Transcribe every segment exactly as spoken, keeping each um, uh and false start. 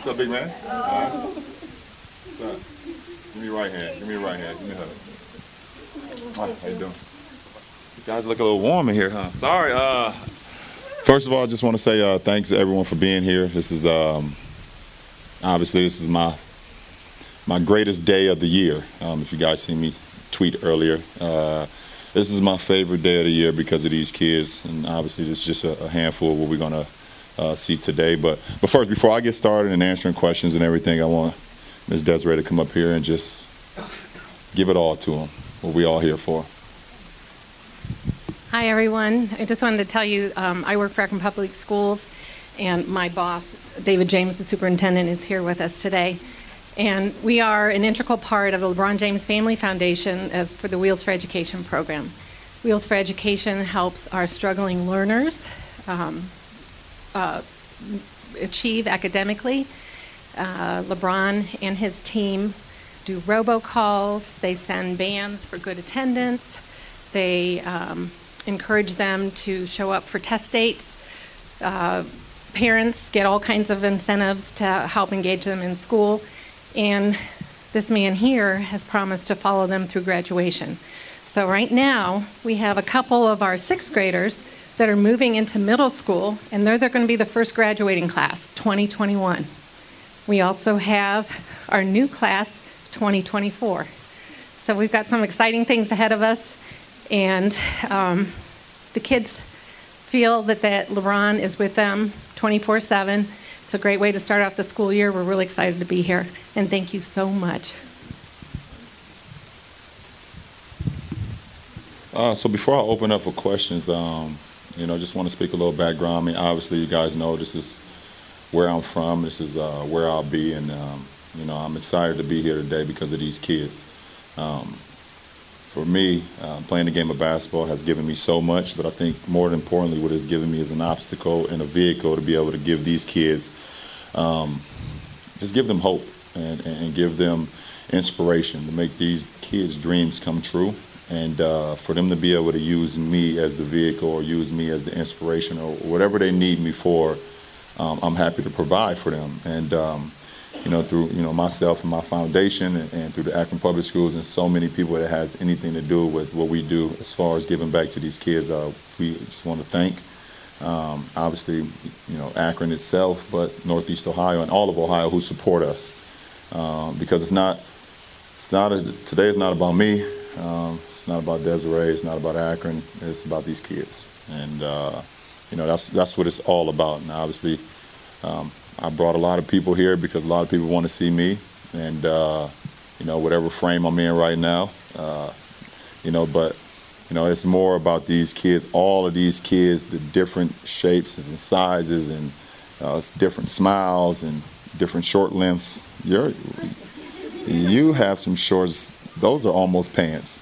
up, big man? All right. What's up? Give me your right hand. Give me your right hand. Give me a hug. Hi, how you doing? You guys look a little warm in here, huh? Sorry. Uh, first of all, I just want to say uh, thanks to everyone for being here. This is um, obviously this is my my greatest day of the year. Um, if you guys see me tweet earlier, uh, this is my favorite day of the year because of these kids, and obviously this is just a, a handful of what we're gonna uh, see today. But but first, before I get started and answering questions and everything, I want Miz Desiree to come up here and just give it all to them. What we all here for. Hi, everyone. I just wanted to tell you um, I work for Akron Public Schools, and my boss, David James, the superintendent, is here with us today. And we are an integral part of the LeBron James Family Foundation as for the Wheels for Education program. Wheels for Education helps our struggling learners um, uh, achieve academically. Uh, LeBron and his team do robocalls. They send bands for good attendance. They um, encourage them to show up for test dates. Uh, parents get all kinds of incentives to help engage them in school. And this man here has promised to follow them through graduation. So right now, we have a couple of our sixth graders that are moving into middle school, and they're, they're going to be the first graduating class, twenty twenty-one. We also have our new class, twenty twenty-four. So we've got some exciting things ahead of us, and um, the kids feel that, that LeBron is with them twenty-four seven. It's a great way to start off the school year. We're really excited to be here, and thank you so much. Uh, so before I open up for questions, um, you know, just want to speak a little background. I mean, obviously, you guys know this is where I'm from. This is uh, where I'll be, and um, you know, I'm excited to be here today because of these kids. Um, for me, uh, playing the game of basketball has given me so much, but I think more importantly, what it's given me is an obstacle and a vehicle to be able to give these kids, um, just give them hope and, and give them inspiration to make these kids' dreams come true, and uh, for them to be able to use me as the vehicle or use me as the inspiration or whatever they need me for. Um, I'm happy to provide for them, and um, you know, through you know myself and my foundation, and, and through the Akron Public Schools, and so many people that has anything to do with what we do as far as giving back to these kids. Uh, we just want to thank, um, obviously, you know, Akron itself, but Northeast Ohio and all of Ohio who support us, um, because it's not, it's not a, today is not about me. Um, it's not about Desiree. It's not about Akron. It's about these kids, and. Uh, You know, that's that's what it's all about. And obviously, um, I brought a lot of people here because a lot of people want to see me, and uh, you know, whatever frame I'm in right now, uh, you know. But you know, it's more about these kids. All of these kids, the different shapes and sizes, and uh, different smiles and different short lengths. You're you have some shorts. Those are almost pants.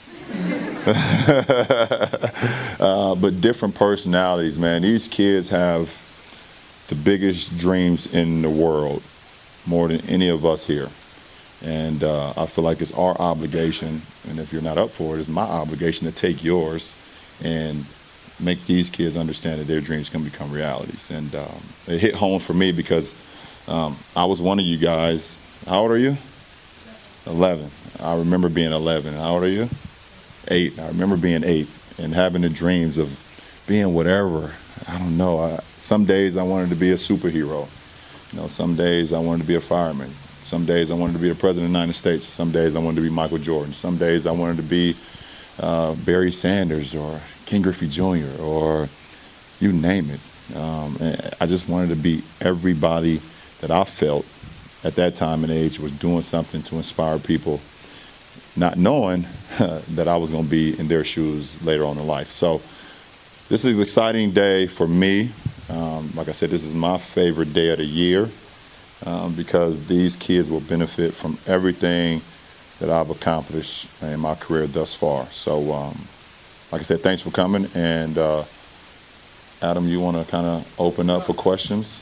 uh, but different personalities, man. These kids have the biggest dreams in the world, more than any of us here. And uh, I feel like it's our obligation, and if you're not up for it, it's my obligation to take yours and make these kids understand that their dreams can become realities. And um, it hit home for me because um, I was one of you guys. How old are you? eleven. I remember being eleven. How old are you? Eight. I remember being eight and having the dreams of being whatever. I don't know. I, some days I wanted to be a superhero. You know, some days I wanted to be a fireman. Some days I wanted to be the president of the United States. Some days I wanted to be Michael Jordan. Some days I wanted to be uh, Barry Sanders or Ken Griffey Junior or you name it. Um, and I just wanted to be everybody that I felt at that time and age was doing something to inspire people, not knowing that I was going to be in their shoes later on in life. So this is an exciting day for me. Um, like I said, this is my favorite day of the year um, because these kids will benefit from everything that I've accomplished in my career thus far. So, um, like I said, thanks for coming. And uh, Adam, you want to kind of open up for questions?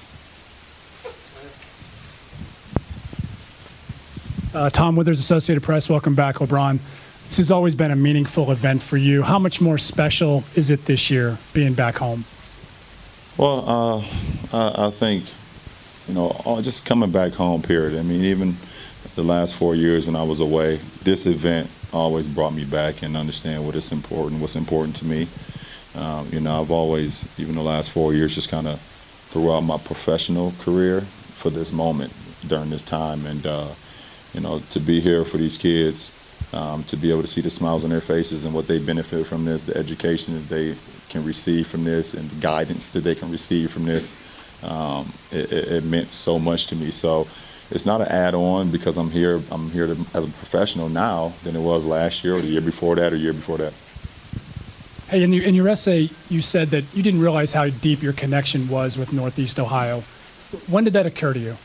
Uh, Tom Withers, Associated Press. Welcome back, LeBron. This has always been a meaningful event for you. How much more special is it this year, being back home? Well, uh, I, I think you know, all, just coming back home, period. I mean, even the last four years when I was away, this event always brought me back and understand what is important, what's important to me. Um, you know, I've always, even the last four years, just kind of throughout my professional career for this moment during this time. And, uh, you know, to be here for these kids, um, to be able to see the smiles on their faces and what they benefit from this, the education that they can receive from this and the guidance that they can receive from this, um, it, it, it meant so much to me. So it's not an add-on because I'm here, I'm here to, as a professional now than it was last year or the year before that or the year before that. Hey, in your, in your essay, you said that you didn't realize how deep your connection was with Northeast Ohio. When did that occur to you?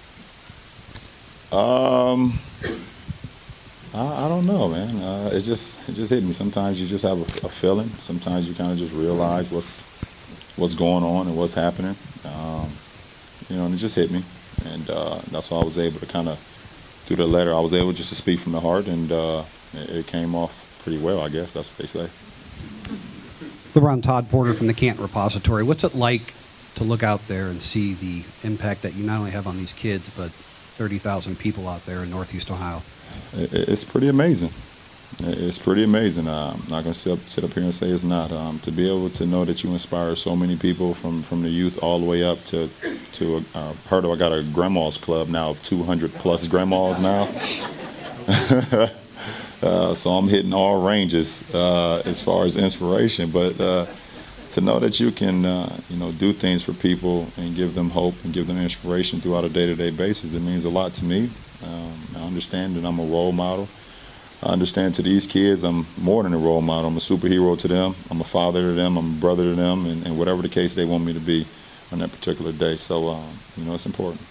Um, I, I don't know, man. Uh, it just it just hit me. Sometimes you just have a, a feeling. Sometimes you kind of just realize what's what's going on and what's happening. Um, you know, and it just hit me, and uh, that's why I was able to kind of through the letter. I was able just to speak from the heart, and uh, it, it came off pretty well. I guess that's what they say. LeBron, Todd Porter from the Canton Repository. What's it like to look out there and see the impact that you not only have on these kids, but thirty thousand people out there in Northeast Ohio? It, it's pretty amazing. It's pretty amazing. Uh, I'm not going to sit up, sit up here and say it's not. Um, to be able to know that you inspire so many people from, from the youth all the way up to, to uh, heard of, I got a grandma's club now of two hundred plus grandmas now. Uh, so I'm hitting all ranges uh, as far as inspiration, but uh, to know that you can, uh, you know, do things for people and give them hope and give them inspiration throughout a day-to-day basis, it means a lot to me. Um, I understand that I'm a role model. I understand to these kids I'm more than a role model. I'm a superhero to them. I'm a father to them. I'm a brother to them, and, and whatever the case they want me to be on that particular day. So, um, you know, it's important.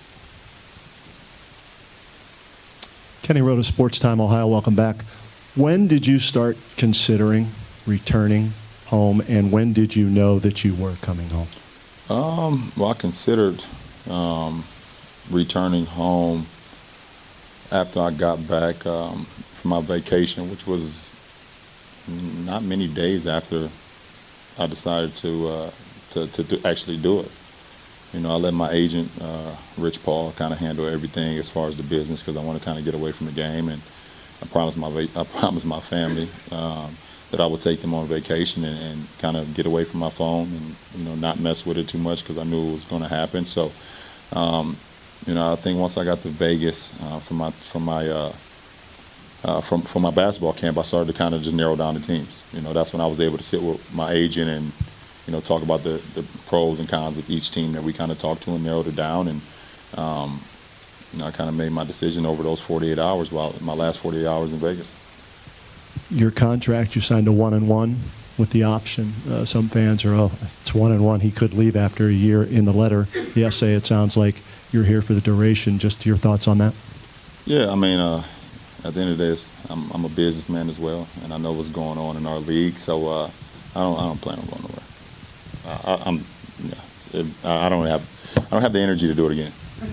Kenny Rhoda, Sports Time Ohio, welcome back. When did you start considering returning home, and when did you know that you were coming home? Um, well, I considered um, returning home after I got back um, from my vacation, which was not many days after I decided to, uh, to, to do, actually do it. You know, I let my agent, uh, Rich Paul, kind of handle everything as far as the business because I want to kind of get away from the game. And I promised my I promised my family um, that I would take them on vacation and, and kind of get away from my phone and, you know, not mess with it too much because I knew it was going to happen. So, um, you know, I think once I got to Vegas uh, from my from my uh, uh, from from my basketball camp, I started to kind of just narrow down the teams. You know, that's when I was able to sit with my agent and, you know, talk about the, the pros and cons of each team that we kind of talked to and narrowed it down. And um, you know, I kind of made my decision over those forty-eight hours, while my last forty-eight hours in Vegas. Your contract, you signed a one and one with the option. Uh, some fans are, oh, it's one and one. He could leave after a year. In the letter, the essay, it sounds like you're here for the duration. Just your thoughts on that? Yeah, I mean, uh, at the end of the day, it's, I'm, I'm a businessman as well, and I know what's going on in our league. So uh, I don't, I don't plan on going nowhere. Uh, I, I'm, yeah, it, I don't have, I don't have the energy to do it again.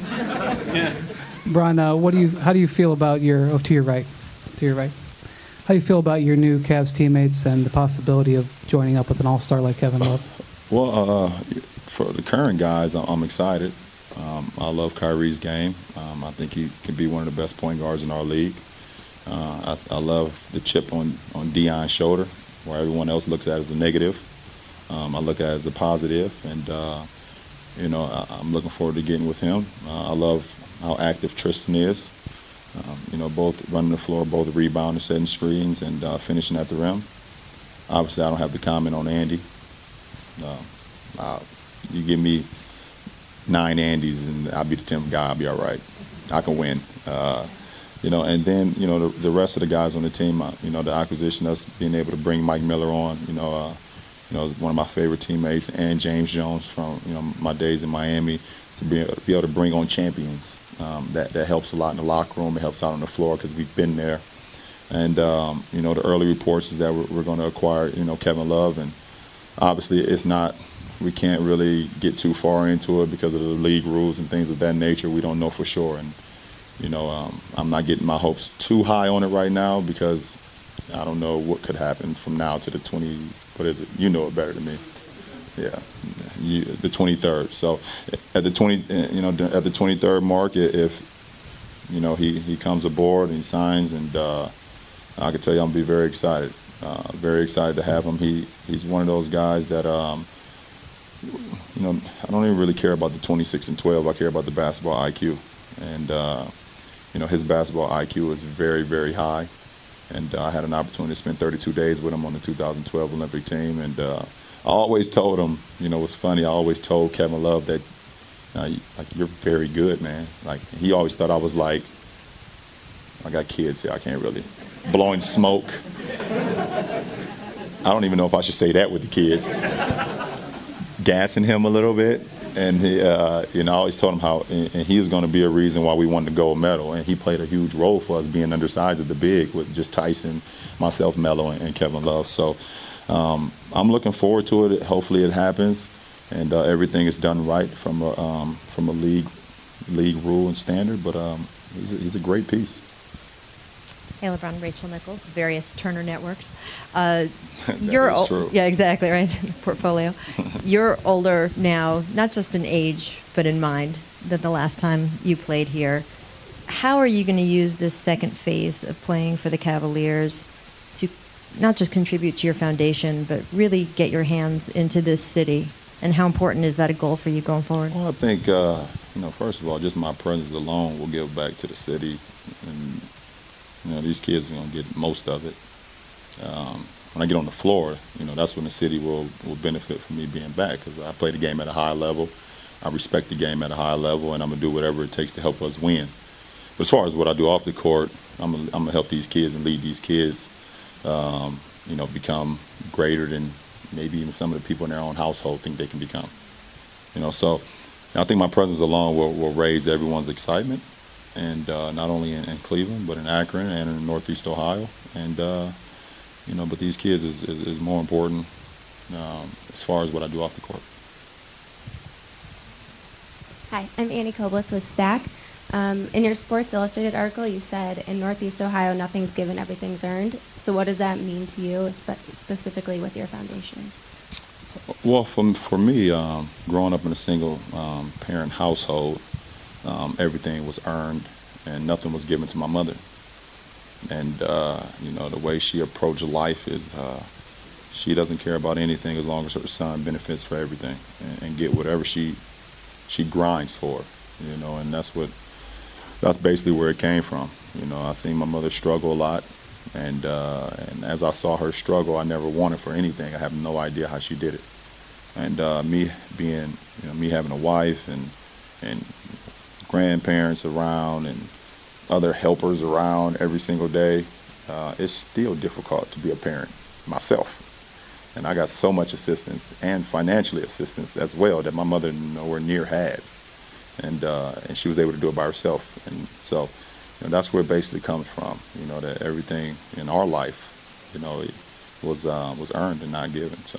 Bron, uh, what do you? How do you feel about your? Oh, to your right, to your right. How do you feel about your new Cavs teammates and the possibility of joining up with an all-star like Kevin Love? Well, uh, for the current guys, I'm excited. Um, I love Kyrie's game. Um, I think he can be one of the best point guards in our league. Uh, I, I love the chip on on Dion's shoulder, where everyone else looks at it as a negative. Um, I look at it as a positive, and uh, you know, I, I'm looking forward to getting with him. Uh, I love how active Tristan is. Um, you know, both running the floor, both rebounding, setting screens, and uh, finishing at the rim. Obviously, I don't have to comment on Andy. Uh, uh, you give me nine Andys, and I'll be the tenth guy. I'll be all right. I can win. Uh, you know, and then you know the, the rest of the guys on the team. Uh, you know, the acquisition, us being able to bring Mike Miller on. You know, uh, you know, one of my favorite teammates, and James Jones from you know my days in Miami. To be, be able to bring on champions, um, that that helps a lot in the locker room. It helps out on the floor because we've been there. And um, you know, the early reports is that we're, we're going to acquire you know Kevin Love, and obviously it's not. We can't really get too far into it because of the league rules and things of that nature. We don't know for sure, and you know, um, I'm not getting my hopes too high on it right now because I don't know what could happen from now to the twenty. What is it? You know it better than me. Yeah, you, the twenty-third. So at the twenty, you know, at the twenty-third mark, if you know he, he comes aboard and he signs, and uh, I can tell you, I'm gonna be very excited. Uh, very excited to have him. He he's one of those guys that um, you know, I don't even really care about the twenty-six and twelve. I care about the basketball I Q, and uh, you know, his basketball I Q is very, very high. And uh, I had an opportunity to spend thirty-two days with him on the two thousand twelve Olympic team, and uh, I always told him, you know, it was funny. I always told Kevin Love that, uh, you, like, you're very good, man. Like, he always thought I was like, I got kids here, I can't really, blowing smoke. I don't even know if I should say that with the kids. Gassing him a little bit, and he, uh, you know, I always told him how, and, and he was going to be a reason why we won the gold medal, and he played a huge role for us being undersized at the big with just Tyson, myself, Melo, and, and Kevin Love. So um, I'm looking forward to it. Hopefully it happens, and uh, everything is done right from a um, from a league league rule and standard. But um, he's, a, he's a great piece. Hey, LeBron, Rachel Nichols, various Turner networks. Uh, That you're is ol- true. Yeah, exactly, right, portfolio. You're older now, not just in age, but in mind, than the last time you played here. How are you going to use this second phase of playing for the Cavaliers to not just contribute to your foundation, but really get your hands into this city? And how important is that a goal for you going forward? Well, I think, uh, you know, first of all, just my presence alone will give back to the city. And, you know, these kids are going to get most of it. Um, when I get on the floor, you know, that's when the city will, will benefit from me being back, because I play the game at a high level. I respect the game at a high level, and I'm going to do whatever it takes to help us win. But as far as what I do off the court, I'm going to help these kids and lead these kids, um, you know, become greater than maybe even some of the people in their own household think they can become. You know, so I think my presence alone will, will raise everyone's excitement, and uh, not only in, in Cleveland, but in Akron and in Northeast Ohio. And, uh, you know, but these kids is, is, is more important um, as far as what I do off the court. Hi, I'm Annie Koblitz with Stack. Um, in your Sports Illustrated article, you said, in Northeast Ohio, nothing's given, everything's earned. So what does that mean to you, spe- specifically with your foundation? Well, for, for me, um, growing up in a single um, parent household, um, everything was earned and nothing was given to my mother. And, uh, you know, the way she approached life is uh, she doesn't care about anything as long as her son benefits for everything and, and get whatever she she grinds for, you know, and that's what, that's basically where it came from. You know, I seen my mother struggle a lot, and, uh, and as I saw her struggle, I never wanted for anything. I have no idea how she did it. And uh, me being, you know, me having a wife and, and grandparents around and other helpers around every single day, uh, it's still difficult to be a parent myself. And I got so much assistance and financially assistance as well that my mother nowhere near had. And uh, and she was able to do it by herself. And so, you know, that's where it basically comes from, you know, that everything in our life, you know, it was, uh, was earned and not given, so.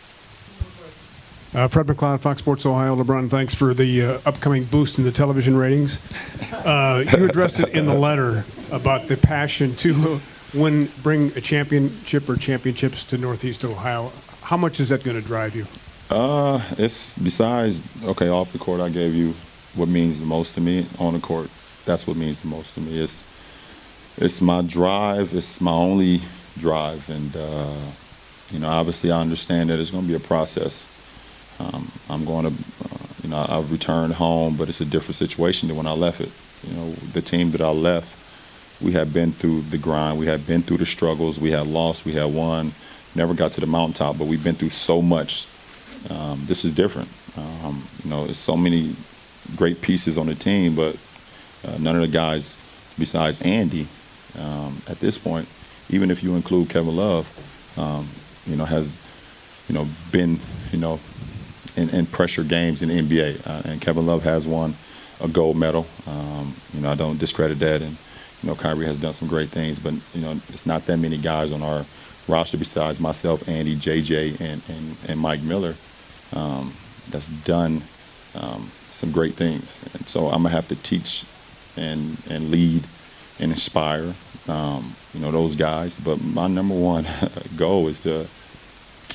Uh, Fred McLeod, Fox Sports Ohio. LeBron, thanks for the uh, upcoming boost in the television ratings. Uh, you addressed it in the letter about the passion to win, bring a championship or championships to Northeast Ohio. How much is that going to drive you? Uh, it's besides, okay, off the court, I gave you what means the most to me. On the court, that's what means the most to me. It's, it's my drive. It's my only drive. And, uh, you know, obviously I understand that it's going to be a process. Um, I'm going to, uh, you know, I've returned home, but it's a different situation than when I left it. You know, the team that I left, we had been through the grind. We had been through the struggles. We had lost. We had won. Never got to the mountaintop, but we've been through so much. Um, this is different. Um, you know, there's so many great pieces on the team, but uh, none of the guys besides Andy, um, at this point, even if you include Kevin Love, um, you know, has, you know, been, you know, in, in pressure games in the N B A. Uh, and Kevin Love has won a gold medal. Um, you know, I don't discredit that. And, you know, Kyrie has done some great things, but, you know, it's not that many guys on our roster besides myself, Andy, J J, and, and, and Mike Miller um, that's done um, some great things. And so I'm going to have to teach and, and lead and inspire, um, you know, those guys. But my number one goal is to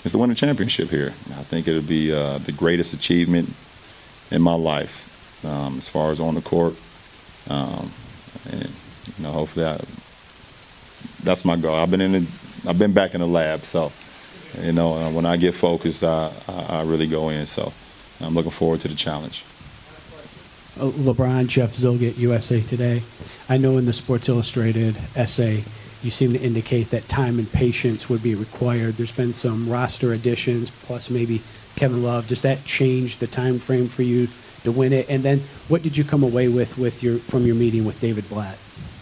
is to win a championship here. I think it'll be uh, the greatest achievement in my life, um, as far as on the court. Um, and you know, hopefully, I, that's my goal. I've been in, the, I've been back in the lab, so you know, uh, when I get focused, I, I, I really go in. So I'm looking forward to the challenge. Uh, LeBron, Jeff Zilgett, U S A Today. I know in the Sports Illustrated essay, you seem to indicate that time and patience would be required. There's been some roster additions, plus maybe Kevin Love. Does that change the time frame for you to win it? And then, what did you come away with, with your from your meeting with David Blatt?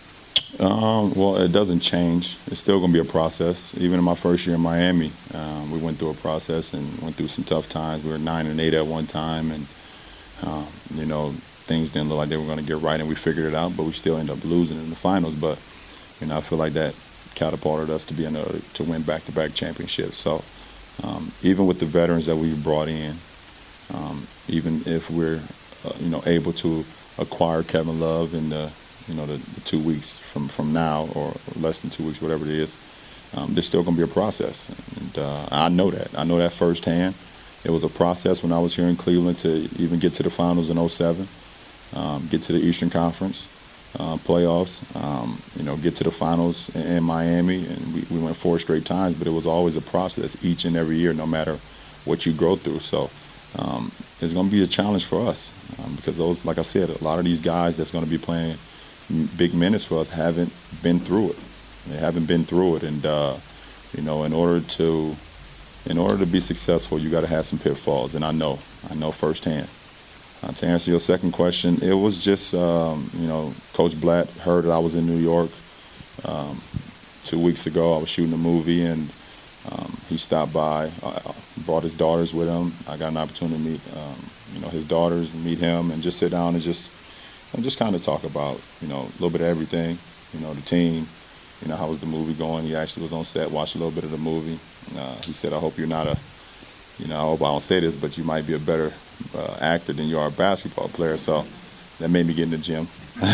Um, well, it doesn't change. It's still going to be a process. Even in my first year in Miami, um, we went through a process and went through some tough times. We were nine and eight at one time, and um, you know, things didn't look like they were going to get right, and we figured it out. But we still ended up losing in the finals. But you know, I feel like that catapulted us to be in a, to win back-to-back championships. So um, even with the veterans that we brought in, um, even if we're uh, you know able to acquire Kevin Love in the you know, the, the two weeks from, from now, or less than two weeks, whatever it is, um, there's still going to be a process. And uh, I know that. I know that firsthand. It was a process when I was here in Cleveland to even get to the finals in oh seven, um, get to the Eastern Conference uh, playoffs, um, you know, get to the finals in, in Miami. And we, we went four straight times, but it was always a process each and every year, no matter what you go through. So um, it's going to be a challenge for us um, because those, like I said, a lot of these guys that's going to be playing big minutes for us haven't been through it. They haven't been through it, and uh, you know, in order to, in order to be successful, you got to have some pitfalls, and I know, I know firsthand. Uh, to answer your second question, it was just, um, you know, Coach Blatt heard that I was in New York um, two weeks ago. I was shooting a movie, and um, he stopped by, uh, brought his daughters with him. I got an opportunity to meet, um, you know, his daughters and meet him, and just sit down and just. And just kind of talk about, you know, a little bit of everything, you know, the team, you know, how was the movie going. He actually was on set, watched a little bit of the movie. Uh, he said, I hope you're not a, you know, I hope I don't say this, but you might be a better uh, actor than you are a basketball player. So that made me get in the gym.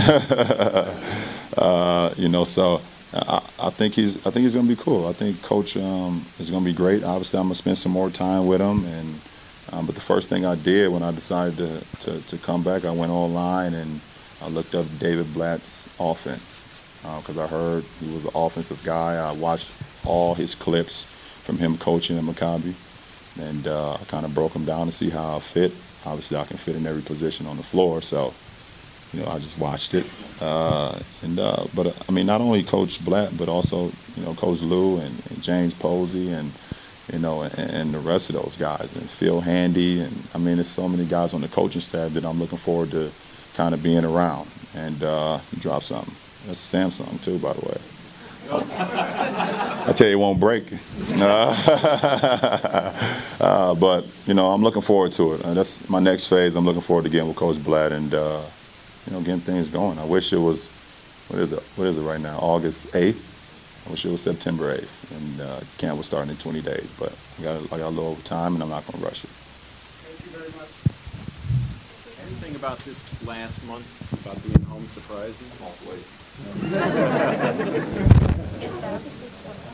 uh, you know, so I, I think he's, I think he's going to be cool. I think Coach um, is going to be great. Obviously, I'm going to spend some more time with him. And um, but the first thing I did when I decided to, to, to come back, I went online and I looked up David Blatt's offense because uh, I heard he was an offensive guy. I watched all his clips from him coaching at Maccabi, and uh, I kind of broke him down to see how I fit. Obviously, I can fit in every position on the floor, so you know I just watched it. Uh, and uh, but uh, I mean, not only Coach Blatt, but also you know Coach Lou and, and James Posey and you know and, and the rest of those guys and Phil Handy, and I mean, there's so many guys on the coaching staff that I'm looking forward to kind of being around. And uh, he dropped something. That's a Samsung too, by the way. I tell you, it won't break. Uh, uh, but you know, I'm looking forward to it. Uh, that's my next phase. I'm looking forward to getting with Coach Blatt and uh, you know, getting things going. I wish it was, what is it? What is it right now? August eighth. I wish it was September eighth. And uh, camp was starting in twenty days. But I got, I got a little time, and I'm not going to rush it. Thank you very much. Anything about this last month about being home surprised you? Wait.